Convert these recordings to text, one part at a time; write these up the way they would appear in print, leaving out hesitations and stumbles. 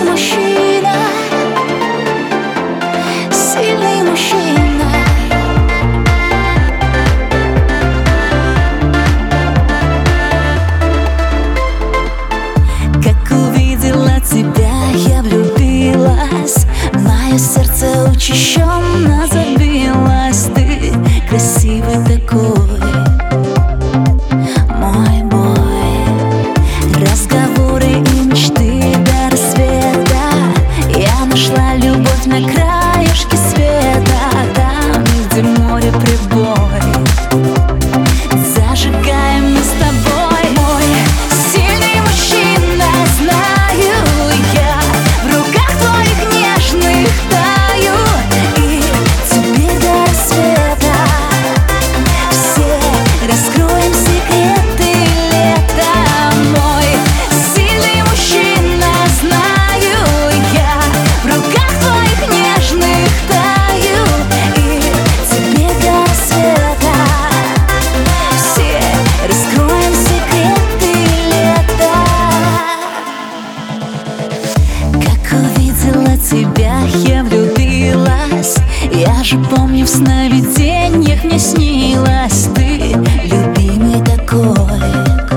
мужчина, сильный мужчина. Как увидела тебя, я влюбилась, мое сердце учащенно забилось. Ты красивый такой, мой бой. Разговоры и мечты до рассвета. Я нашла любовь на краешке света, там, где море прибой. Зажигаем мы с тобой. Мой сильный мужчина, знаю я, в руках твоих нежных таю. И теперь до рассвета все раскроем секреты лета. Мой сильный мужчина, знаю я, в руках твоих нежных таю. И теперь до рассвета все раскроем секреты лета. Как увидела тебя, я влюбилась. Я же помню, в сновидениях мне снилась ты, любимый такой,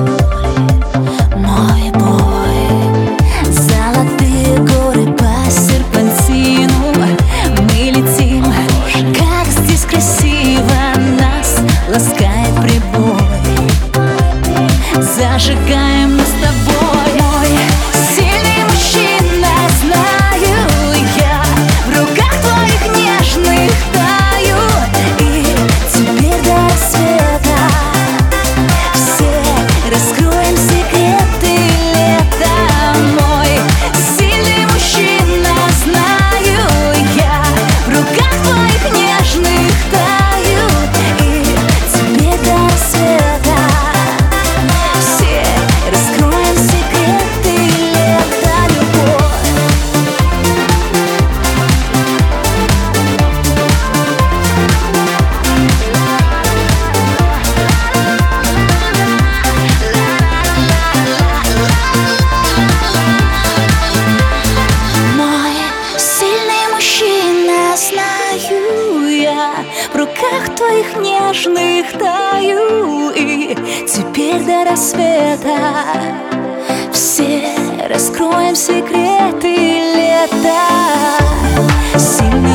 мой бой. Золотые горы по серпантину мы летим, как здесь красиво нас ласкает прибой. Зажигаем мы с тобой. Мой сильный мужчина, знаю я, в руках твоих нежных таю. И теперь до рассвета все раскроем секреты лета. Мой сильный мужчина, знаю я, в руках твоих нежных таю. И теперь до рассвета все раскроем секреты лета. Любовь. Мой сильный мужчина, знаю я, в руках твоих нежных таю. И теперь до рассвета все раскроем секреты лета. Сильный